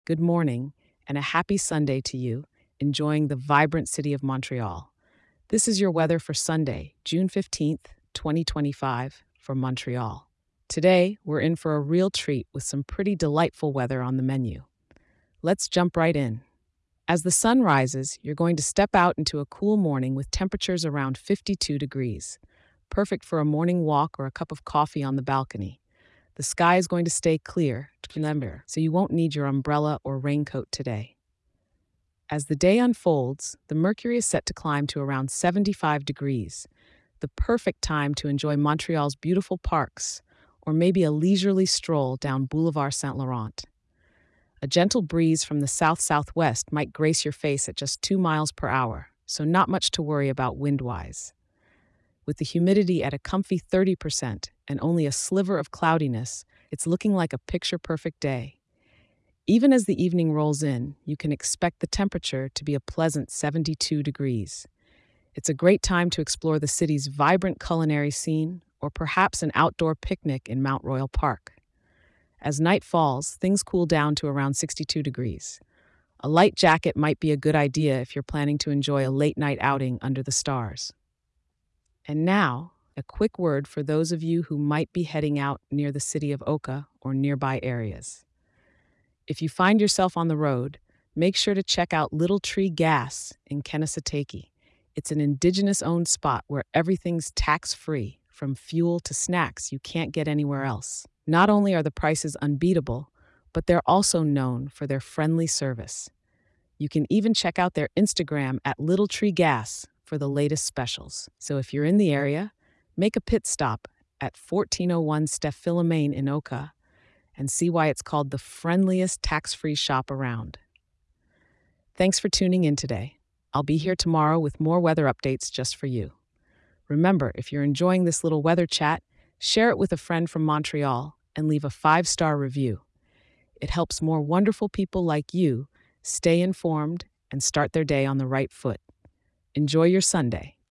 Good morning, and a happy Sunday to you, enjoying the vibrant city of Montreal. This is your weather for Sunday, June 15th, 2025, for Montreal. Today, we're in for a real treat with some pretty delightful weather on the menu. Let's jump right in. As the sun rises, you're going to step out into a cool morning with temperatures around 52 degrees, perfect for a morning walk or a cup of coffee on the balcony. The sky is going to stay clear, remember, so you won't need your umbrella or raincoat today. As the day unfolds, the mercury is set to climb to around 75 degrees, the perfect time to enjoy Montreal's beautiful parks, or maybe a leisurely stroll down Boulevard Saint Laurent. A gentle breeze from the south-southwest might grace your face at just 2 miles per hour, so not much to worry about wind-wise. With the humidity at a comfy 30% and only a sliver of cloudiness, it's looking like a picture-perfect day. Even as the evening rolls in, you can expect the temperature to be a pleasant 72 degrees. It's a great time to explore the city's vibrant culinary scene or perhaps an outdoor picnic in Mount Royal Park. As night falls, things cool down to around 62 degrees. A light jacket might be a good idea if you're planning to enjoy a late-night outing under the stars. And now, a quick word for those of you who might be heading out near the city of Oka or nearby areas. If you find yourself on the road, make sure to check out Little Tree Gas in Kanesatake. It's an indigenous-owned spot where everything's tax-free, from fuel to snacks you can't get anywhere else. Not only are the prices unbeatable, but they're also known for their friendly service. You can even check out their Instagram at Little Tree Gas for the latest specials. So if you're in the area, make a pit stop at 1401 Steph Philomene in Oka and see why it's called the friendliest tax-free shop around. Thanks for tuning in today. I'll be here tomorrow with more weather updates just for you. Remember, if you're enjoying this little weather chat, share it with a friend from Montreal and leave a 5-star review. It helps more wonderful people like you stay informed and start their day on the right foot. Enjoy your Sunday.